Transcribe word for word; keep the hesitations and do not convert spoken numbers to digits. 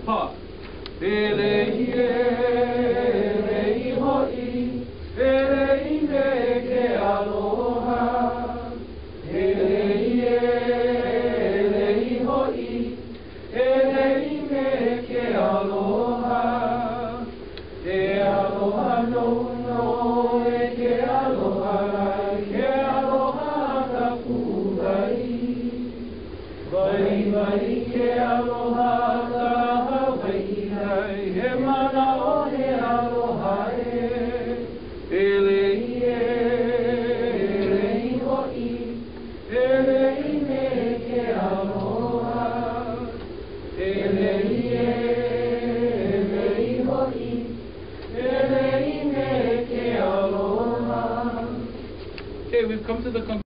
Ha. Ele ele hoi, ele me ke aloha. Ele ele hoi, ele me ke aloha. E aloha no no e ke aloha, ke aloha ka puai. Vai vai ke aloha ka Hawaii ai, he mana o he aloha e. Ele ele hoi, ele me ke aloha. Ele ele hoi, ele me ke aloha. Okay, we've come to the conclusion.